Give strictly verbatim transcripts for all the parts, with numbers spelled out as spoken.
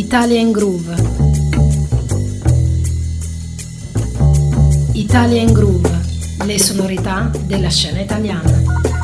Italian Groove. Italian Groove, le sonorità della scena italiana.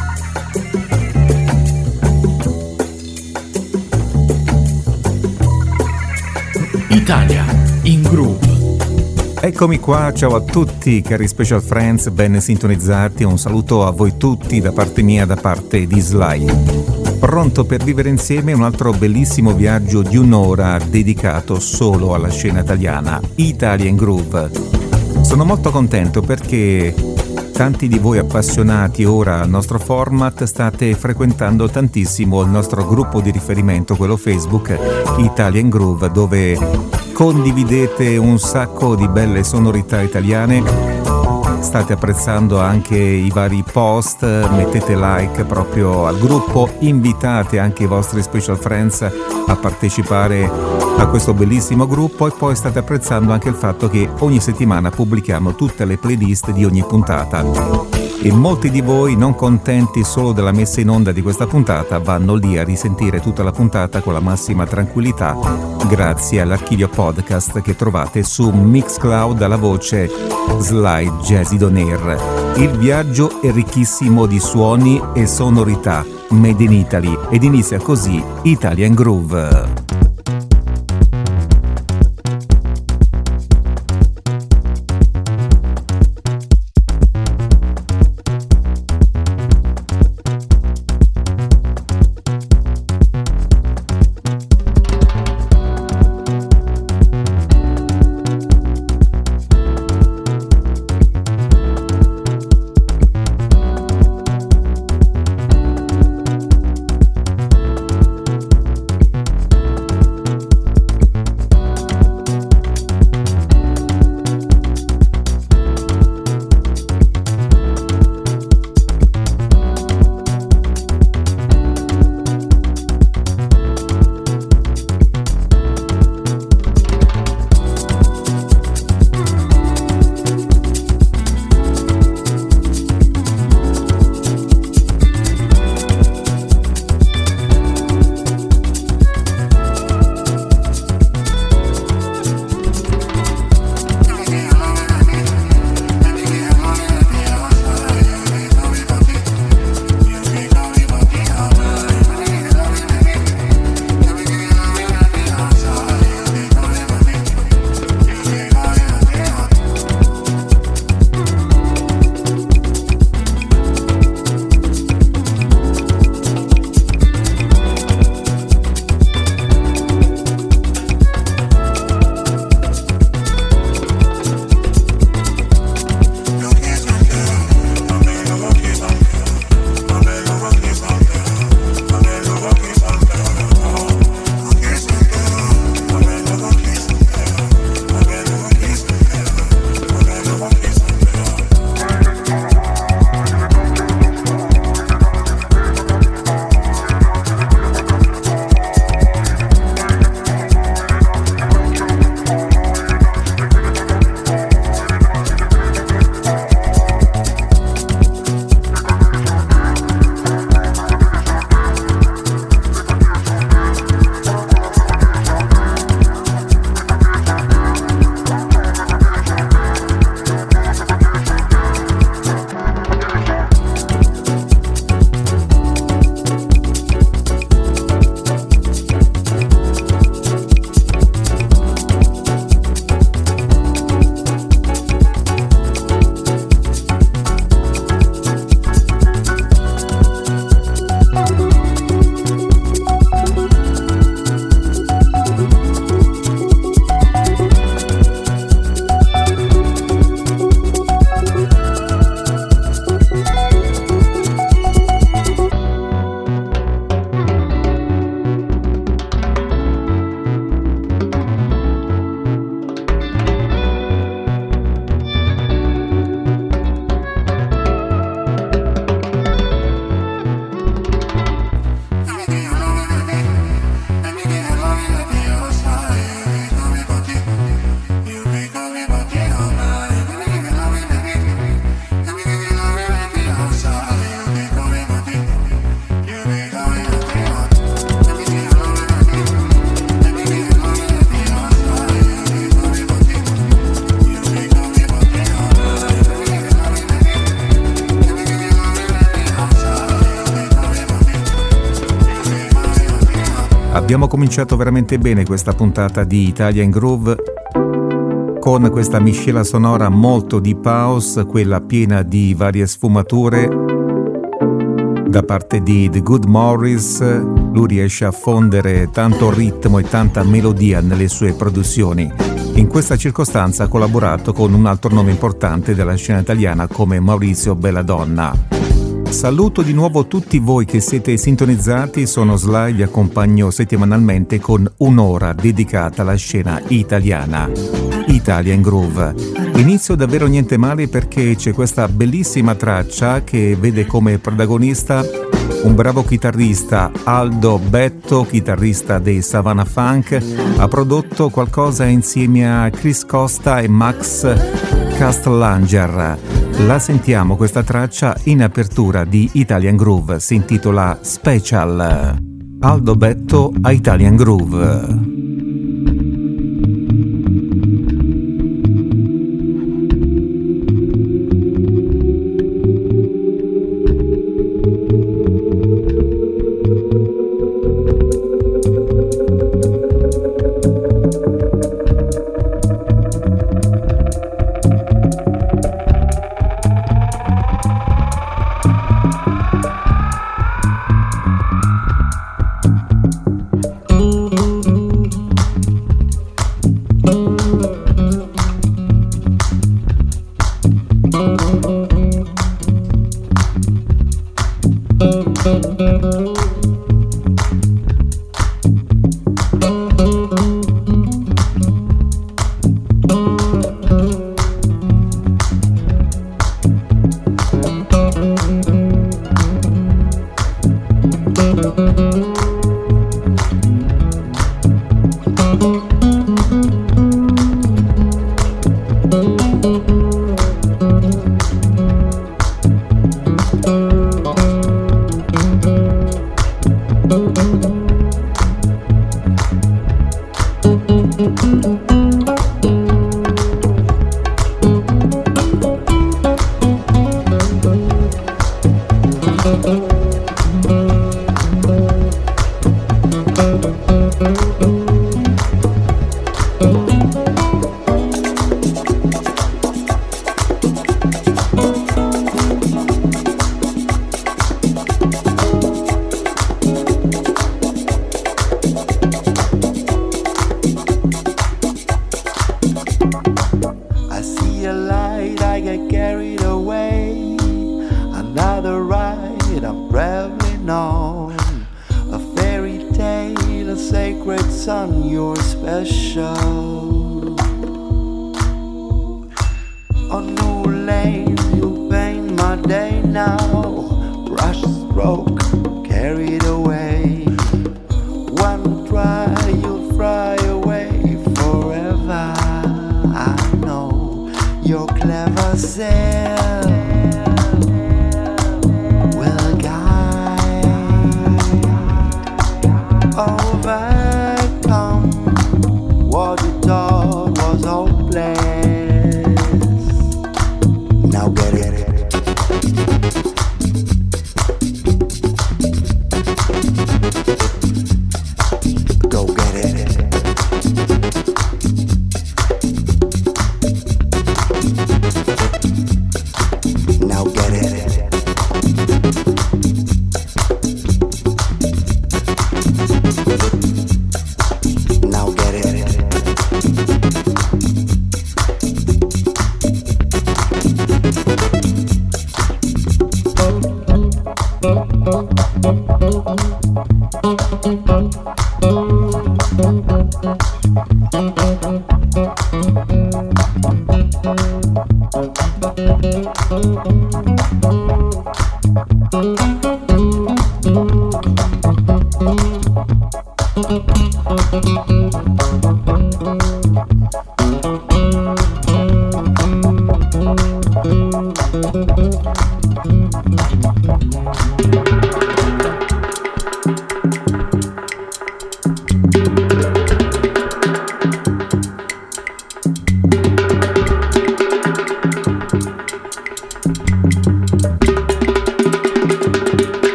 Italia in Groove. Eccomi qua, ciao a tutti cari Special Friends, ben sintonizzati, un saluto a voi tutti da parte mia, da parte di Sly. Pronto per vivere insieme un altro bellissimo viaggio di un'ora dedicato solo alla scena italiana, Italian Groove. Sono molto contento perché tanti di voi appassionati ora al nostro format state frequentando tantissimo il nostro gruppo di riferimento, quello Facebook Italian Groove, dove condividete un sacco di belle sonorità italiane. State apprezzando anche i vari post, mettete like proprio al gruppo, invitate anche i vostri special friends a partecipare a questo bellissimo gruppo e poi state apprezzando anche il fatto che ogni settimana pubblichiamo tutte le playlist di ogni puntata. E molti di voi, non contenti solo della messa in onda di questa puntata, vanno lì a risentire tutta la puntata con la massima tranquillità grazie all'archivio podcast che trovate su Mixcloud alla voce Sly Jazzy On Air. Il viaggio è ricchissimo di suoni e sonorità made in Italy ed inizia così Italian Groove. Abbiamo cominciato veramente bene questa puntata di Italian Groove con questa miscela sonora molto deep house, quella piena di varie sfumature da parte di The Good Morris. Lui riesce a fondere tanto ritmo e tanta melodia nelle sue produzioni. In questa circostanza ha collaborato con un altro nome importante della scena italiana come Maurizio Belladonna. Saluto di nuovo tutti voi che siete sintonizzati, sono Sly, vi accompagno settimanalmente con un'ora dedicata alla scena italiana, Italian Groove. Inizio davvero niente male perché c'è questa bellissima traccia che vede come protagonista un bravo chitarrista, Aldo Betto, chitarrista dei Savannah Funk. Ha prodotto qualcosa insieme a Chris Costa e Max Castellanger. La sentiamo questa traccia in apertura di Italian Groove, si intitola Special. Aldo Betto a Italian Groove.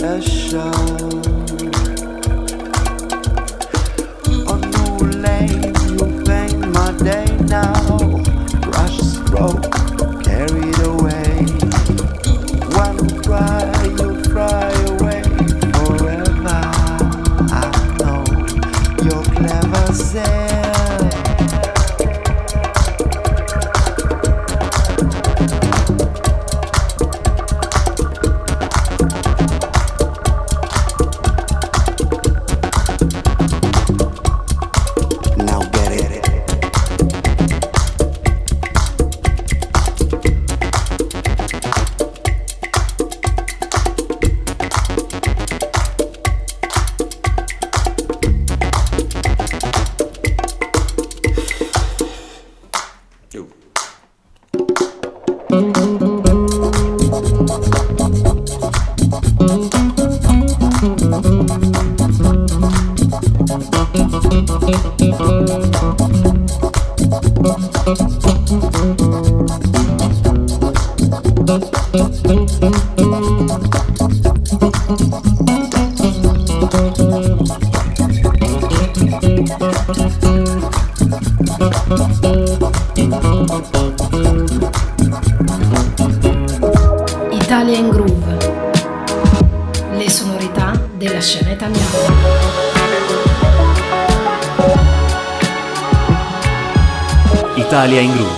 Italian Groove, le sonorità della scena italiana. Italia in Groove.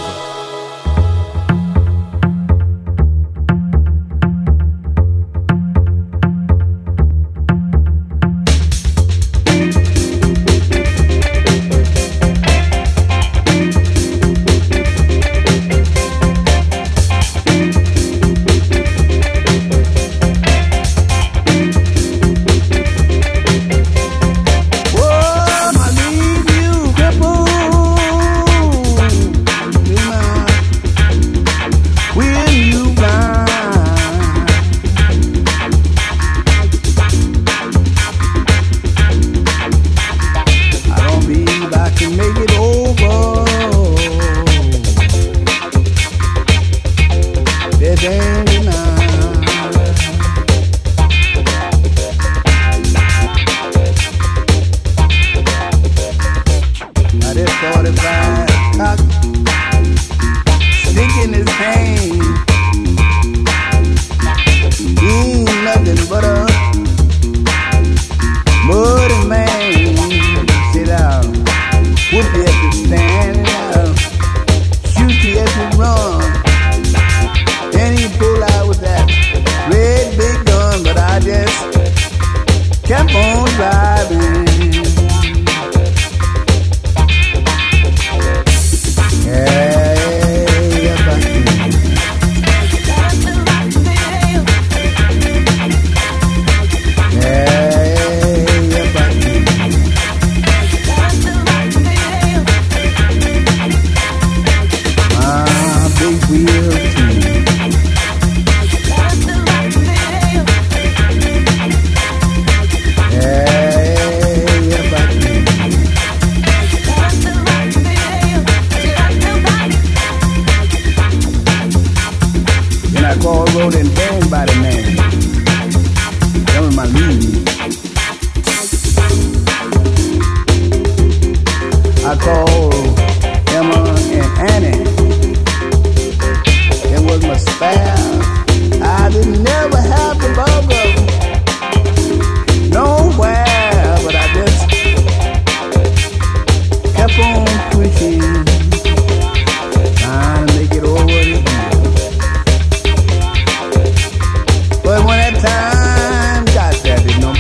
But when that time got there, didn't know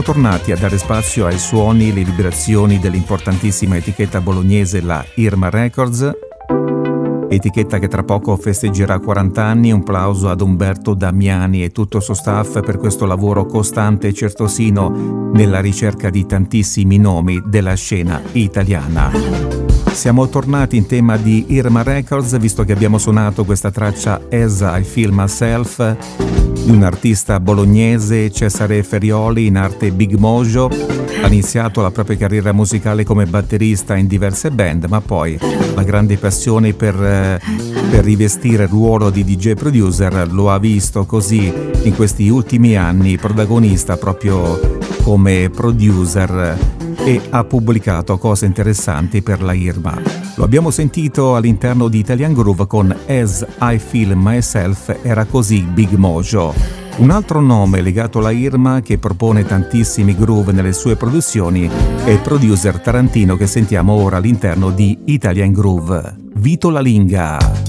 tornati a dare spazio ai suoni e le vibrazioni dell'importantissima etichetta bolognese, la Irma Records, etichetta che tra poco festeggerà quaranta anni. Un plauso ad Umberto Damiani e tutto il suo staff per questo lavoro costante e certosino nella ricerca di tantissimi nomi della scena italiana. Siamo tornati in tema di Irma Records, visto che abbiamo suonato questa traccia As I Feel Myself di un artista bolognese, Cesare Ferioli, in arte Big Mojo. Ha iniziato la propria carriera musicale come batterista in diverse band, ma poi la grande passione per, per rivestire il ruolo di D J producer lo ha visto così in questi ultimi anni protagonista proprio come producer, e ha pubblicato cose interessanti per la Irma. Lo abbiamo sentito all'interno di Italian Groove con As I Feel Myself, era così Big Mojo. Un altro nome legato alla Irma che propone tantissimi groove nelle sue produzioni è il producer tarantino che sentiamo ora all'interno di Italian Groove, Vito La Linga.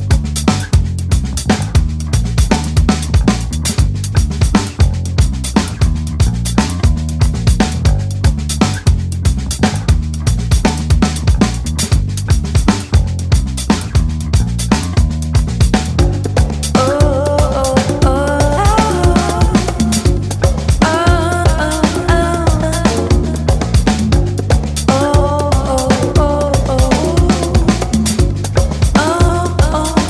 Oh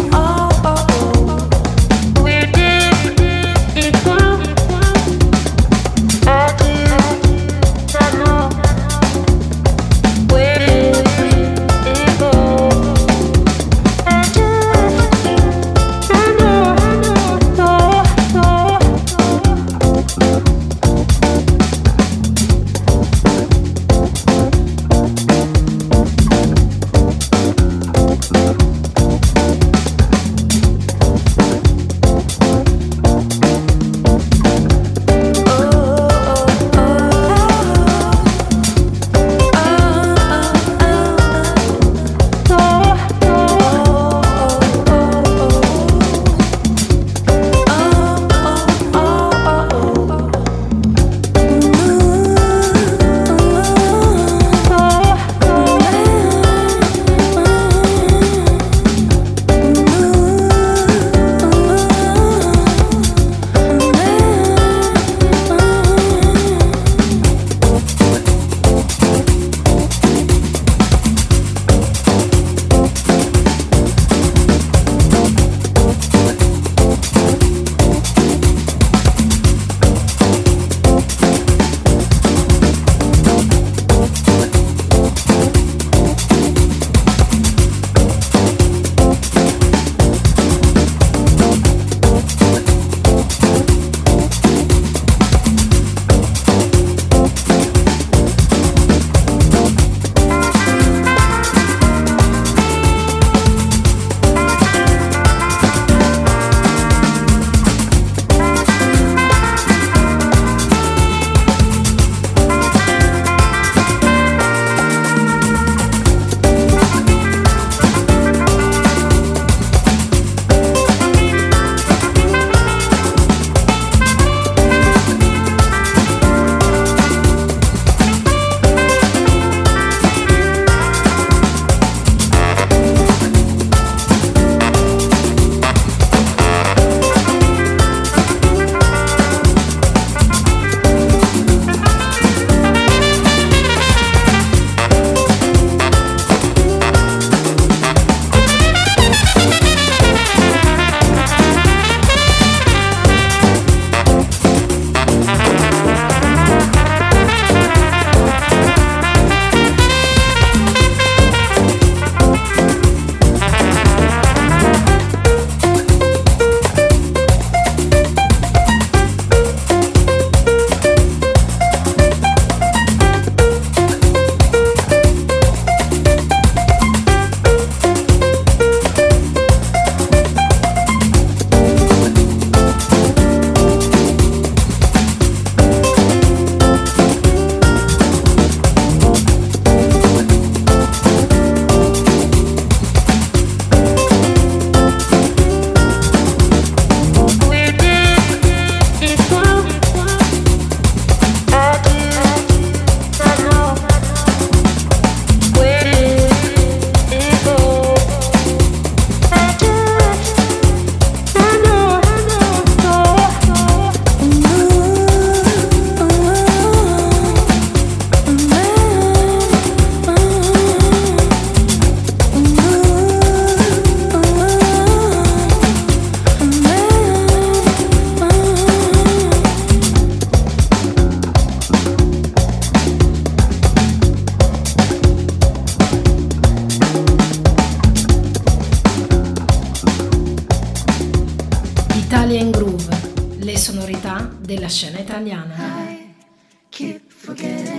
della scena italiana. I keep forgetting.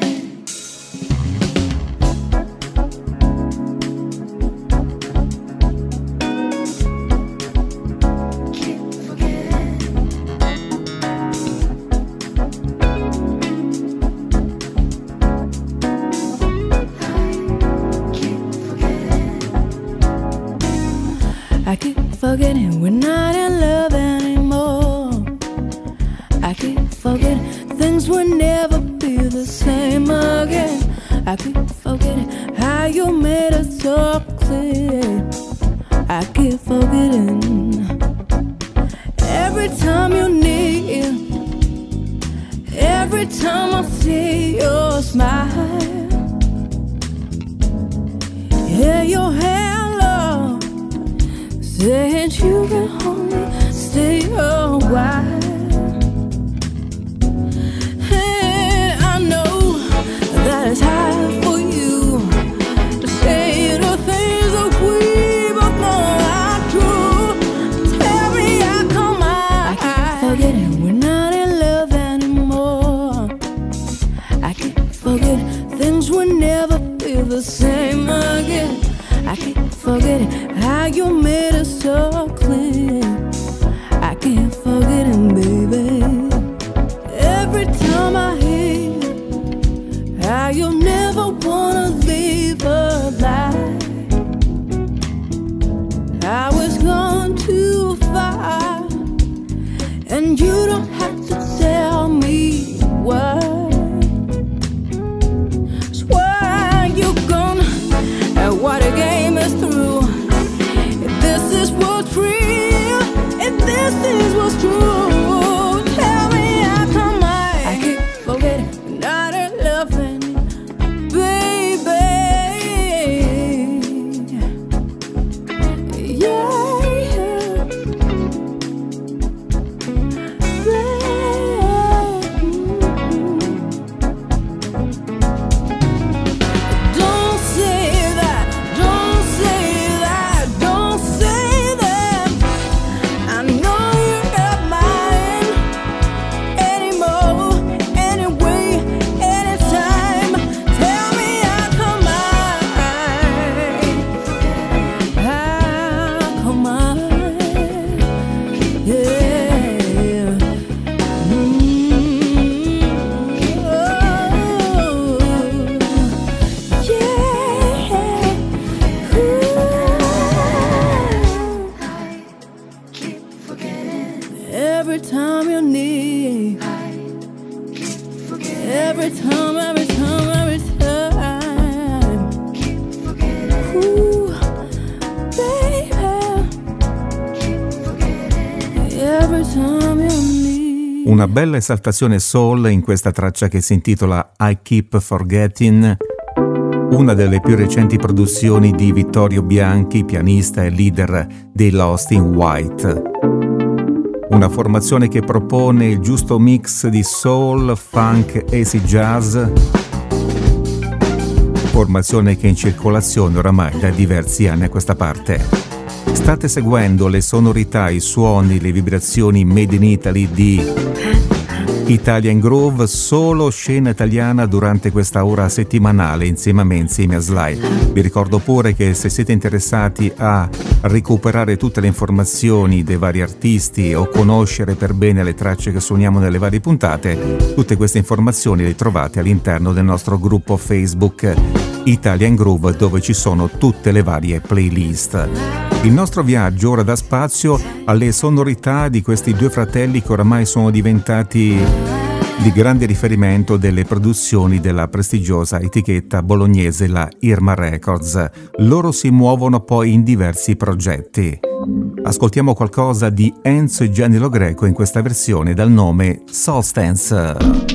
I keep forgetting we're not in love anymore. I keep forgetting things will never be the same again. I keep forgetting how you made us so clear. I keep forgetting every time you need, every time I see your smile. Yeah, your hand, love, saying you can only stay a while. And I know that it's hard for you to say the things that we both know are true. Tell me how come I, I keep forgetting we're not in love anymore. I keep forgetting things will never be the same again. I keep forgetting how you made it so clear. I can't forget it, baby. Every time I hear how you never wanna leave a lie, I was gone too far, and you don't have to tell me why. Swear you're gonna, and what a game is through. If this is what's real, if this is what's true, tell me how come I, I keep forgetting we're not in love anymore, baby. Yeah, yeah. Don't say that, don't say that, don't say that. I know you're not mine anymore, anyway, anytime. Tell me how come I, how come I, yeah. Mm. Oh, yeah. Ooh. Every time you need, every time, every time, every time. Ooh, baby. Every time you need. Una bella esaltazione soul in questa traccia che si intitola I Keep Forgetting, una delle più recenti produzioni di Vittorio Bianchi, pianista e leader dei Lost in White. Una formazione che propone il giusto mix di soul, funk e acid jazz, formazione che è in circolazione oramai da diversi anni a questa parte. State seguendo le sonorità, i suoni, le vibrazioni made in Italy di Italian Groove, solo scena italiana durante questa ora settimanale insieme a me, insieme a Sly. Vi ricordo pure che se siete interessati a recuperare tutte le informazioni dei vari artisti o conoscere per bene le tracce che suoniamo nelle varie puntate, tutte queste informazioni le trovate all'interno del nostro gruppo Facebook Italian Groove, dove ci sono tutte le varie playlist. Il nostro viaggio ora dà spazio alle sonorità di questi due fratelli che oramai sono diventati di grande riferimento delle produzioni della prestigiosa etichetta bolognese, la Irma Records. Loro si muovono poi in diversi progetti. Ascoltiamo qualcosa di Enzo e Gianni Lo Greco in questa versione dal nome Solstance.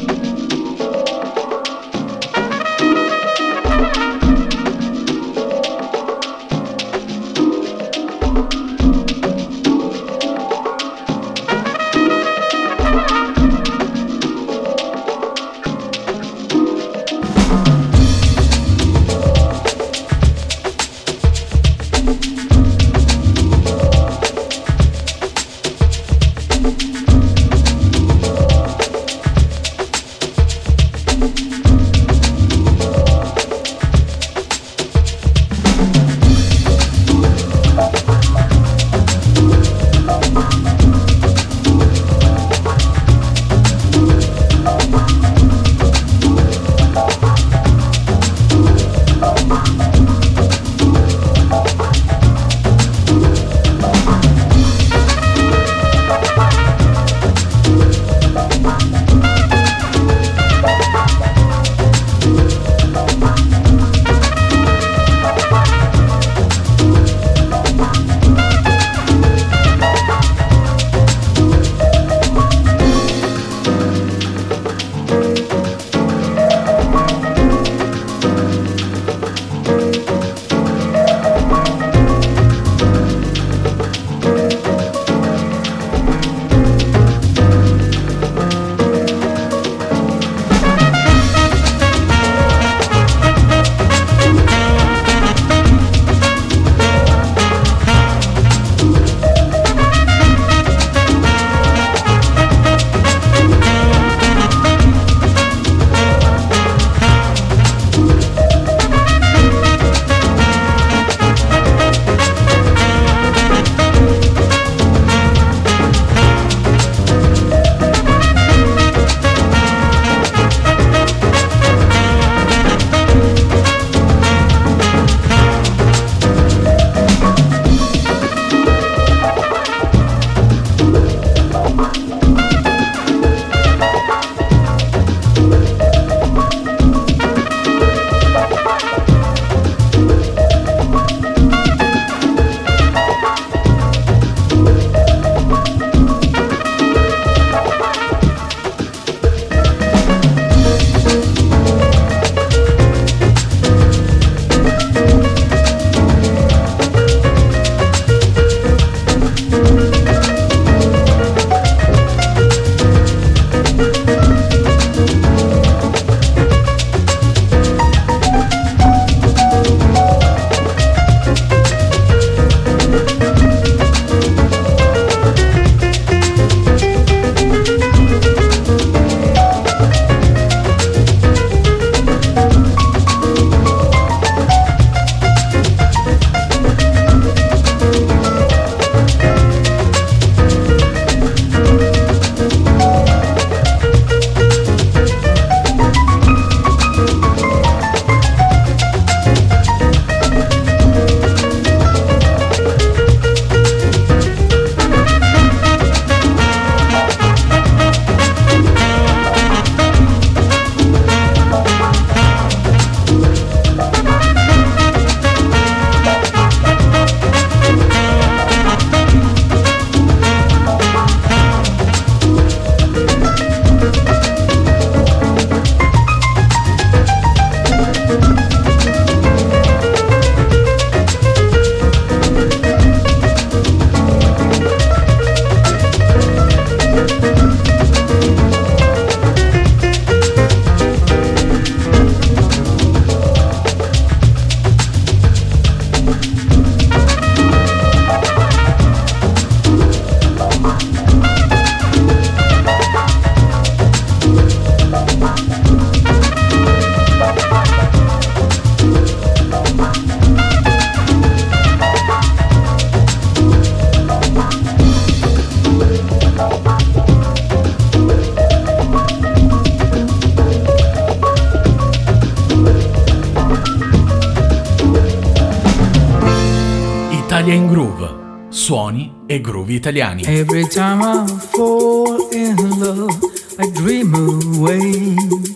Italia in Groove, suoni e groove italiani. Every time I fall in love, I dream away.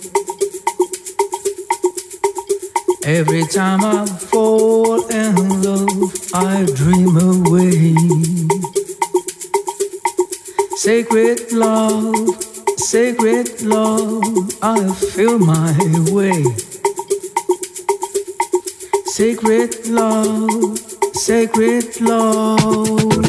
Every time I fall in love, I dream away. Sacred love, sacred love, I feel my way. Sacred love, sacred love.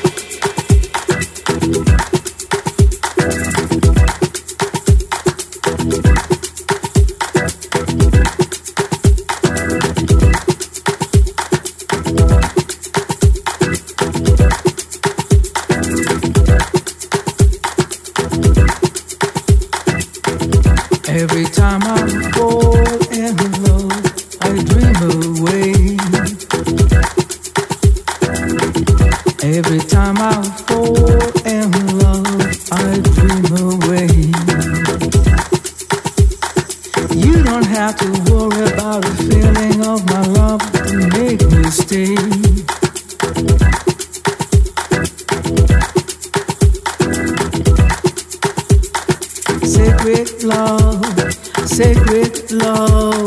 Every time I fall in love, I dream away. Every time I fall in love, I dream away. You don't have to worry about the feeling of my love to make me stay. Sacred love, sacred love.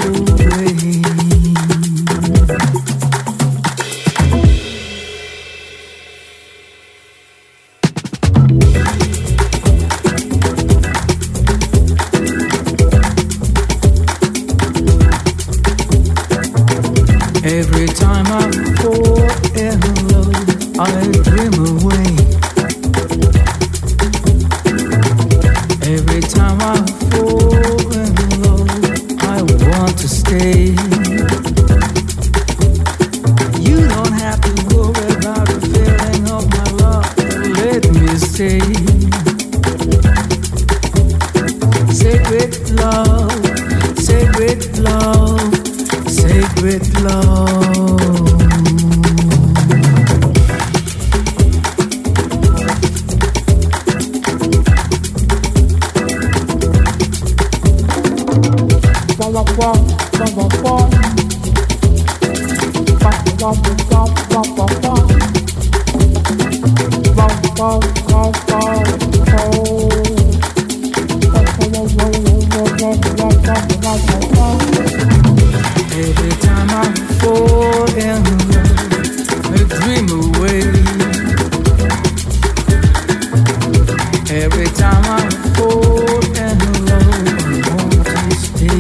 Every time I fall in love, I dream away. Every time I fall in love, I want to stay. You don't have to worry about the feeling of my love. Let me stay. Sacred love, sacred love, sacred love. Every time I fall in love, I dream away. Every time I fall in love, I want to stay.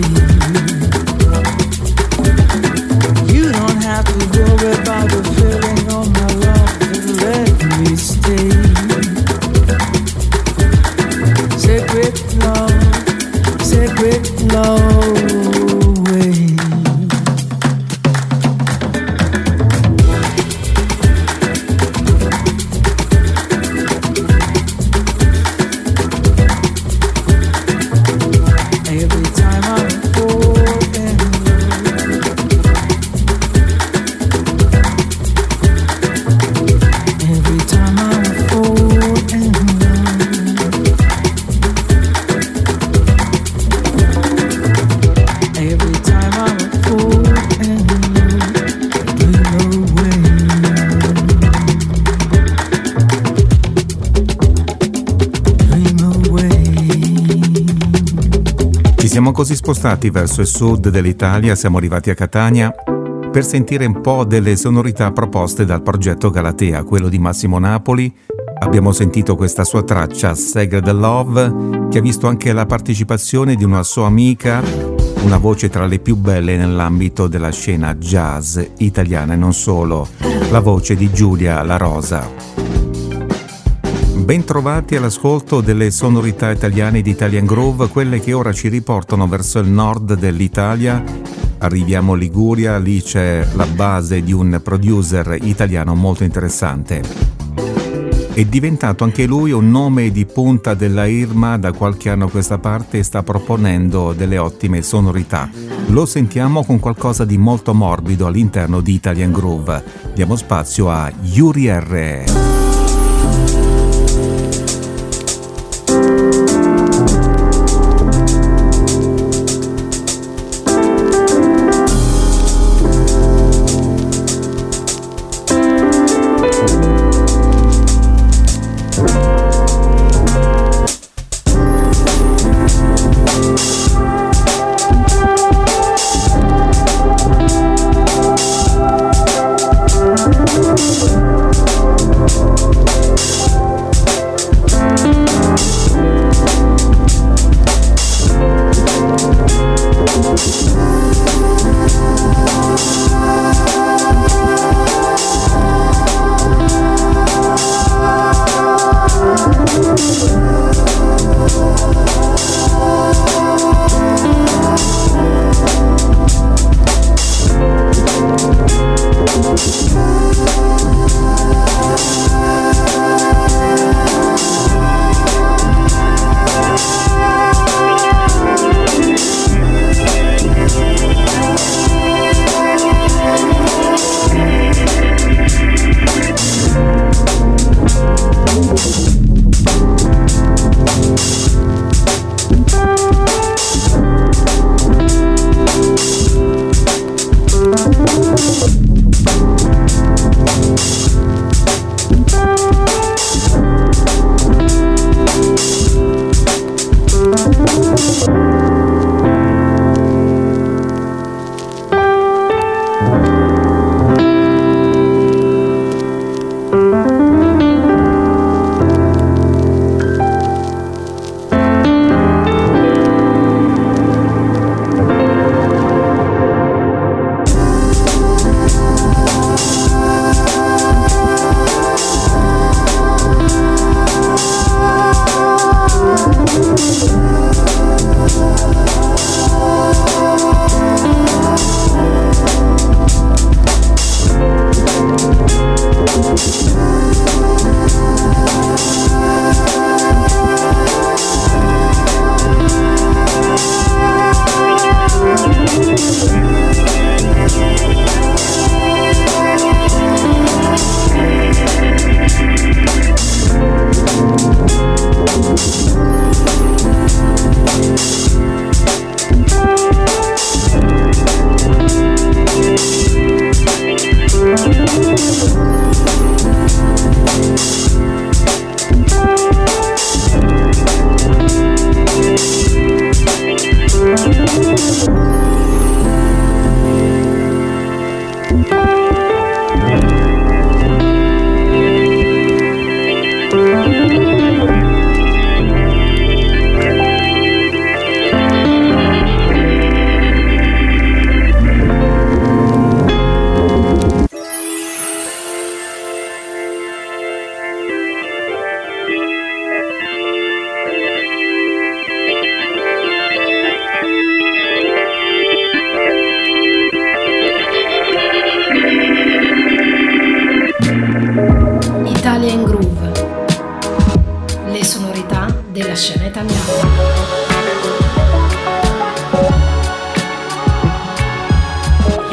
You don't have to worry about the feeling of my love, just let me stay. Sacred love, sacred love. Siamo così spostati verso il sud dell'Italia, siamo arrivati a Catania per sentire un po' delle sonorità proposte dal progetto Galatea, quello di Massimo Napoli. Abbiamo sentito questa sua traccia Sacred Love, che ha visto anche la partecipazione di una sua amica, una voce tra le più belle nell'ambito della scena jazz italiana e non solo, la voce di Giulia La Rosa. Ben trovati all'ascolto delle sonorità italiane di Italian Groove, quelle che ora ci riportano verso il nord dell'Italia. Arriviamo a Liguria, lì c'è la base di un producer italiano molto interessante. È diventato anche lui un nome di punta della Irma da qualche anno a questa parte e sta proponendo delle ottime sonorità. Lo sentiamo con qualcosa di molto morbido all'interno di Italian Groove. Diamo spazio a Yuri R.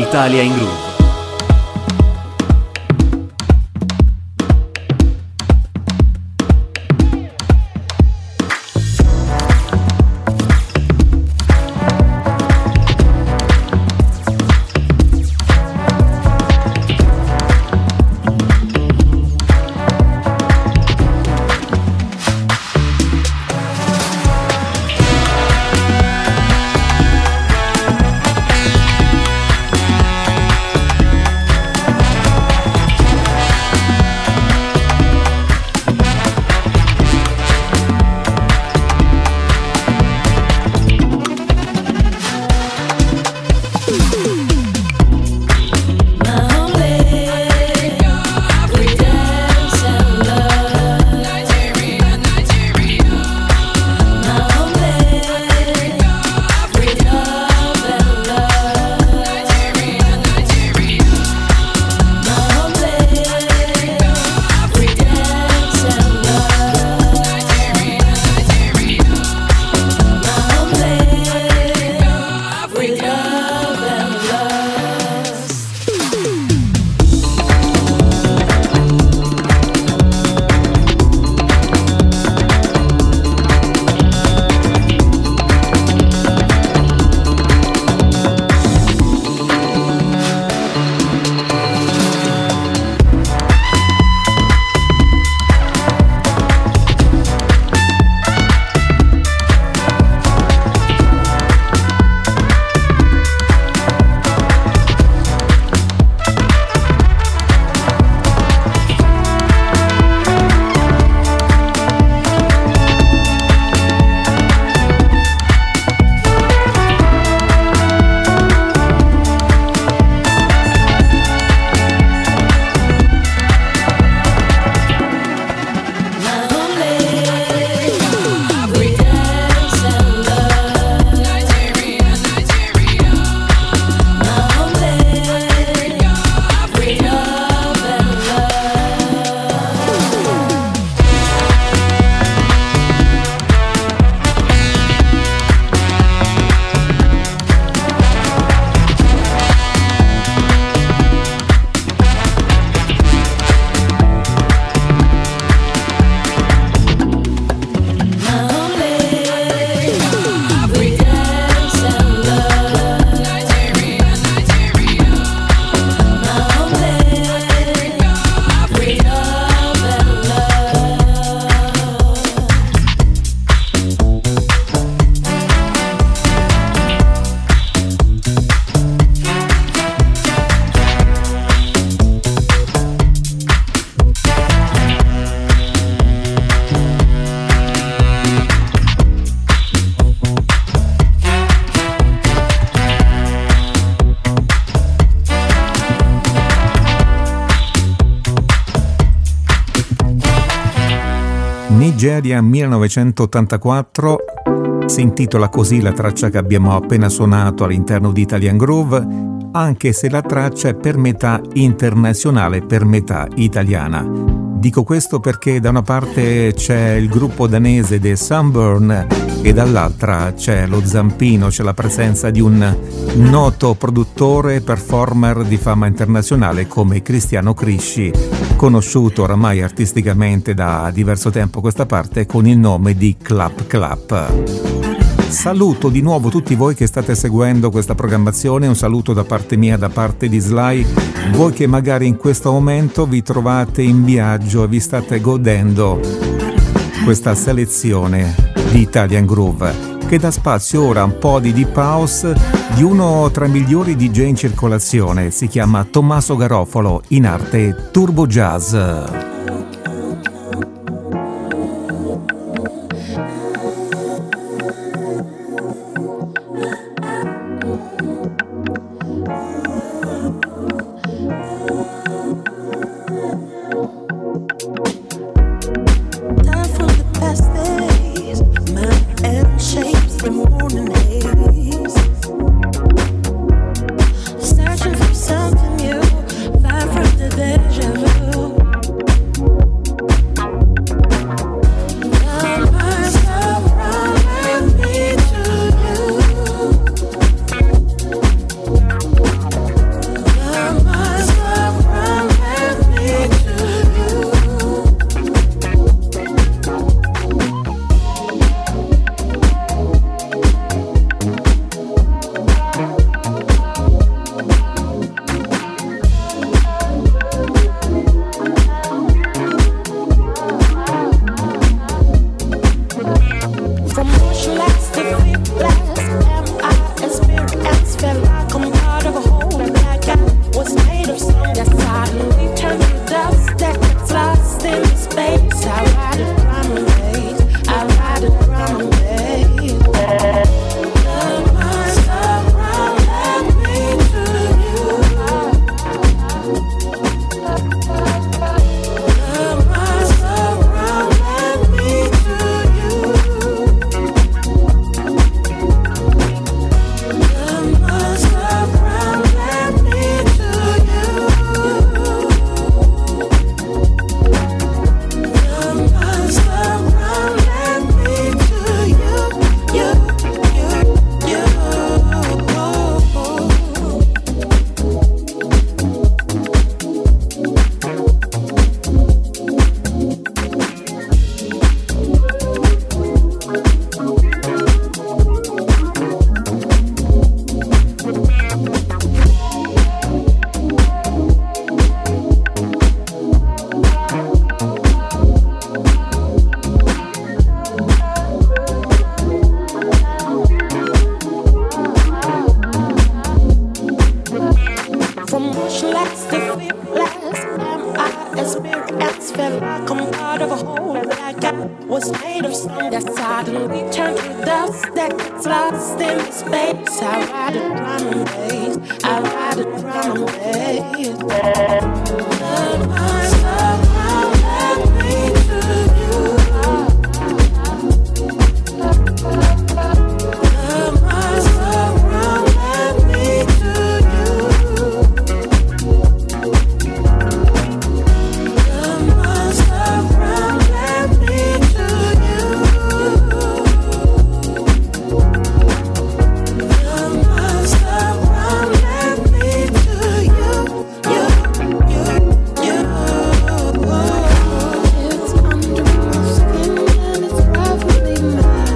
Italia in Groove. Nigeria millenovecentottantaquattro, si intitola così la traccia che abbiamo appena suonato all'interno di Italian Groove, anche se la traccia è per metà internazionale, per metà italiana. Dico questo perché da una parte c'è il gruppo danese The Sunburn e dall'altra c'è lo zampino, c'è la presenza di un noto produttore e performer di fama internazionale come Cristiano Crisci, conosciuto oramai artisticamente da diverso tempo a questa parte con il nome di Clap Clap. Saluto di nuovo tutti voi che state seguendo questa programmazione, un saluto da parte mia, da parte di Sly, voi che magari in questo momento vi trovate in viaggio e vi state godendo questa selezione di Italian Groove, che dà spazio ora a un po' di deep house di uno tra i migliori D J in circolazione, si chiama Tommaso Garofalo, in arte Turbo Jazz. Searching for something new, far from the deja vu. From motionless to fearless, am I experienced? Felt like I'm part of a whole, like I was made of stone that suddenly turned to dust that gets lost in space. I ride a drum and bass, I ride a drum and bass. Turn myself around, let me to you. Turn myself around, let me to you. Turn myself around, let me to you. Turn myself around, let me to you. You, you, you. It's under my skin and it's roughly mad.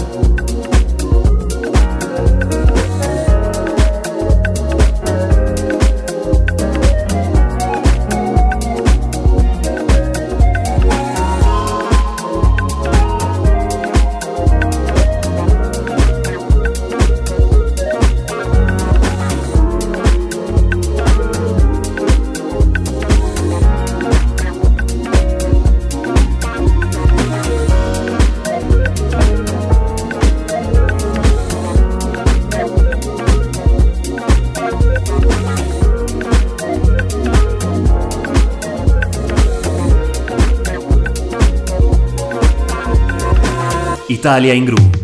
Italia in Groove.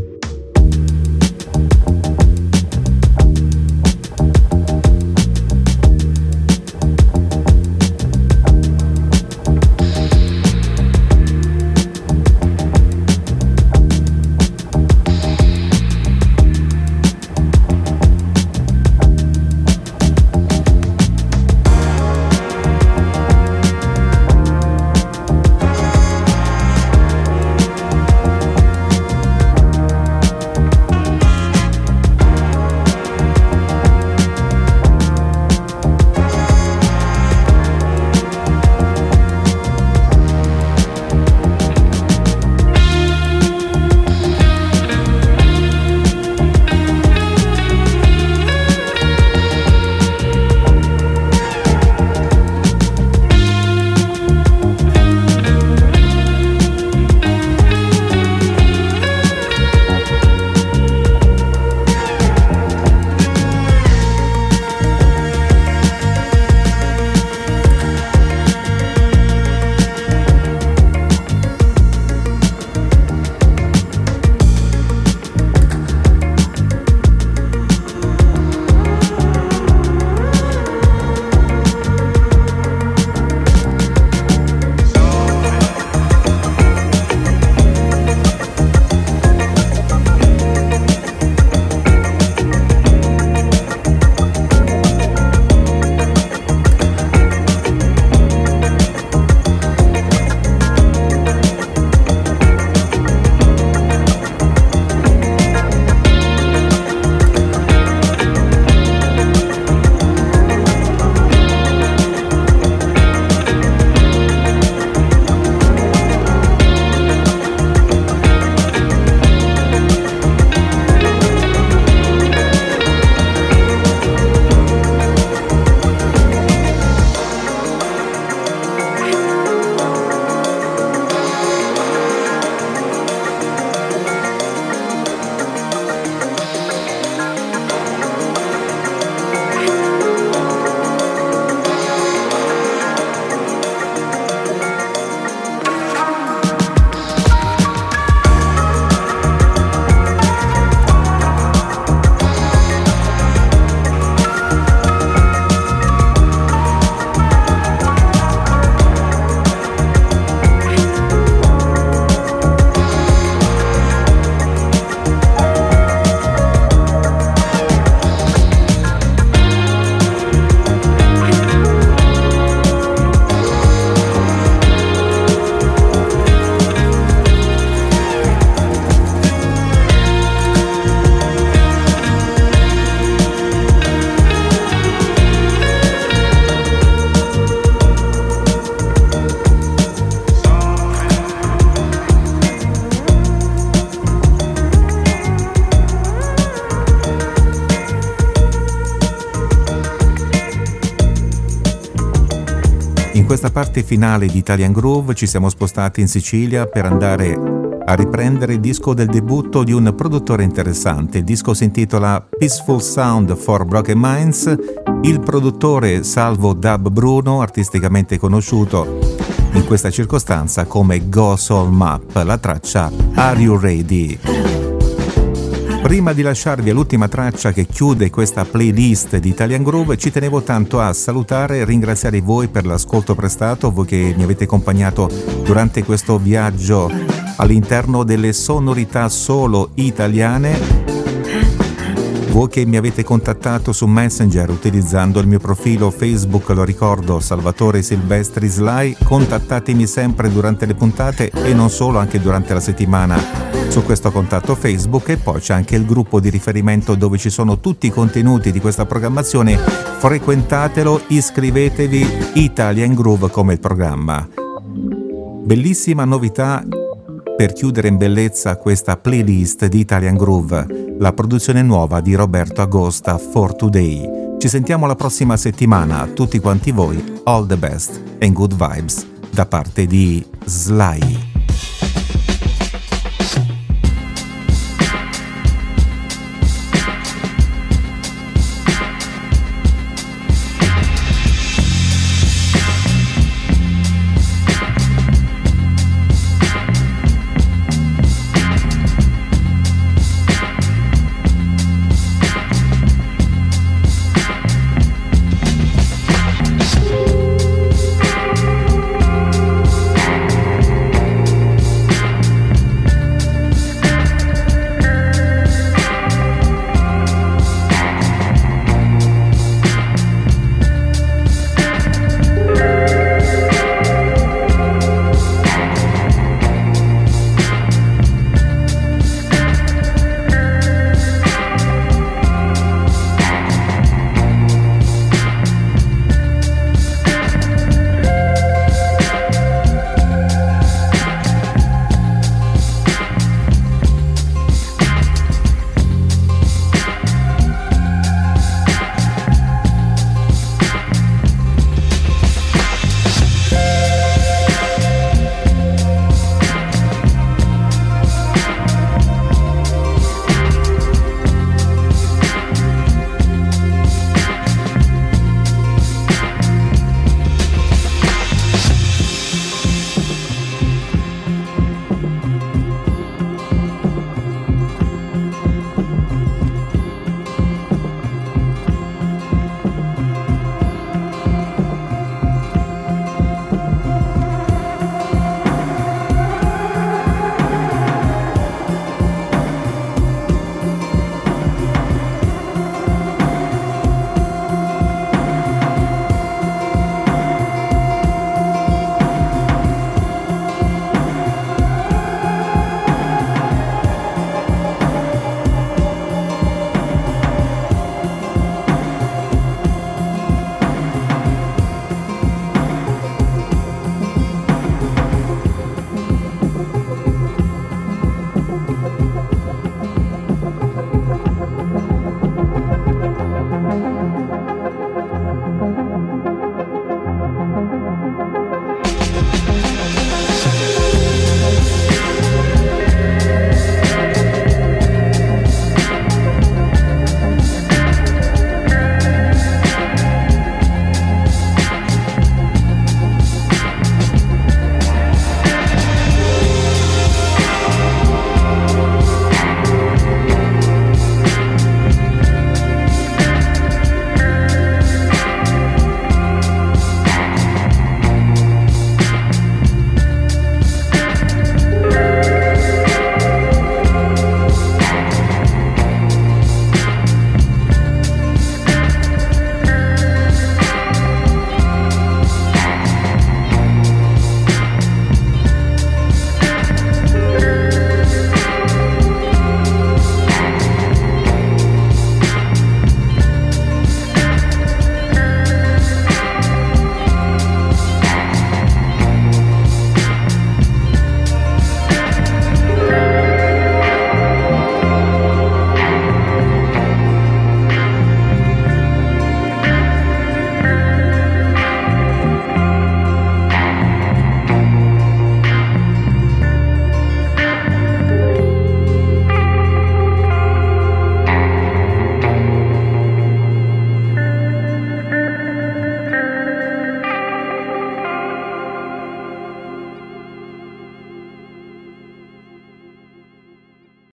In questa parte finale di Italian Groove ci siamo spostati in Sicilia per andare a riprendere il disco del debutto di un produttore interessante. Il disco si intitola Peaceful Sound for Broken Minds. Il produttore Salvo Dub Bruno, artisticamente conosciuto in questa circostanza come Go Soul Map, la traccia Are You Ready? Prima di lasciarvi all'ultima traccia che chiude questa playlist di Italian Groove, ci tenevo tanto a salutare e ringraziare voi per l'ascolto prestato, voi che mi avete accompagnato durante questo viaggio all'interno delle sonorità solo italiane. Voi che mi avete contattato su Messenger utilizzando il mio profilo Facebook, lo ricordo, Salvatore Silvestri Sly, contattatemi sempre durante le puntate e non solo, anche durante la settimana su questo contatto Facebook, e poi c'è anche il gruppo di riferimento dove ci sono tutti i contenuti di questa programmazione. Frequentatelo, iscrivetevi, Italian Groove come il programma. Bellissima novità per chiudere in bellezza questa playlist di Italian Groove, la produzione nuova di Roberto Agosta, For Today. Ci sentiamo la prossima settimana, a tutti quanti voi, all the best and good vibes da parte di Sly.